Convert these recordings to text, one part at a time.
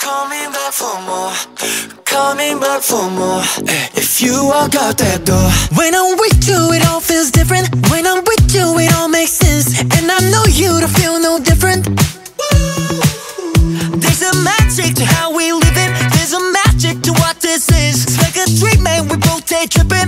Coming back for more, coming back for more. If you walk out that door, when I'm with you, it all feels different. When I'm with you, it all makes sense. And I know you to feel no different. There's a magic to how we live it. There's a magic to what this is. It's like a dream and we both day tripping.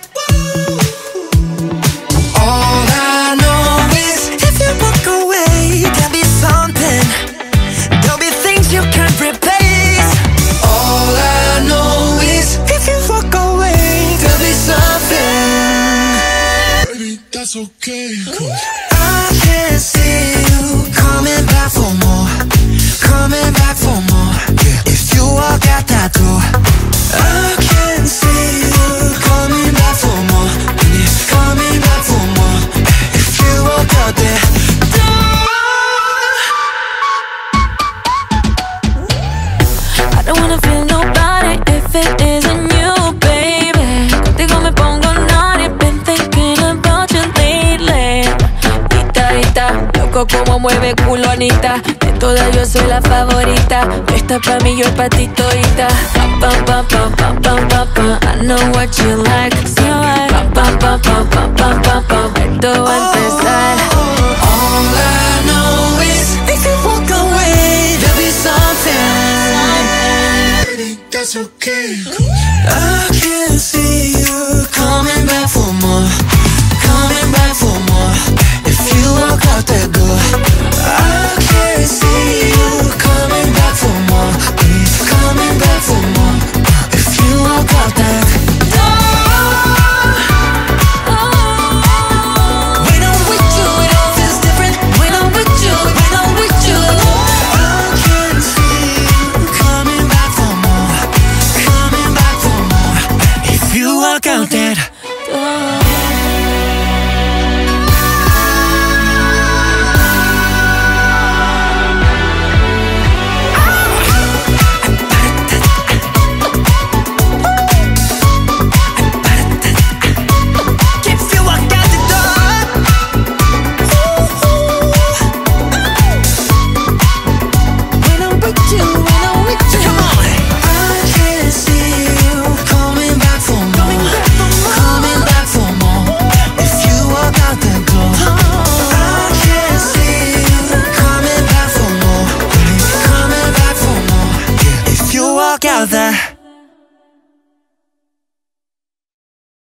All I know is if you walk away, there'll be something. There'll be things you can't replace. All I know is if you walk away, there'll be something. Baby, that's okay. I can see you coming back for more, coming back for more. If you walk out that door, I can see you coming back for more, coming back for more. If you walk out that door, I don't wanna feel nobody if it isn't you, baby. Contigo me pongo naughty, been thinking about you lately. Ita, loco como mueve culo Anita. De todas yo soy la favorita. Esta pa' mí, yo pa' ti todita. Pam, pam, pam, pam, pam, pam, pam. I know what you like. Sí, right. Pam, pam, pam, pam, pam, pam, pam, pam. Esto va a empezar. all I know is if you walk away, there'll be something. Baby, that's okay.